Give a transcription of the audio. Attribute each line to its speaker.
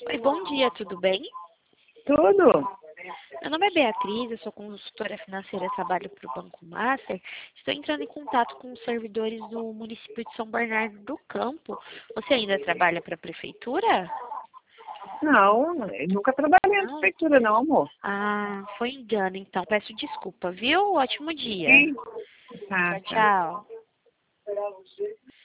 Speaker 1: Oi, bom dia, tudo bem?
Speaker 2: Tudo?
Speaker 1: Meu nome é Beatriz, eu sou consultora financeira, trabalho para o Banco Master. Estou entrando em contato com os servidores do município de São Bernardo do Campo. Você ainda trabalha para a prefeitura?
Speaker 2: Não, eu nunca trabalhei na
Speaker 1: Não?
Speaker 2: prefeitura não, amor.
Speaker 1: Ah, foi engano, então. Peço desculpa, viu? Ótimo dia.
Speaker 2: Sim. Tá,
Speaker 1: Tchau,
Speaker 2: tá.
Speaker 1: tchau.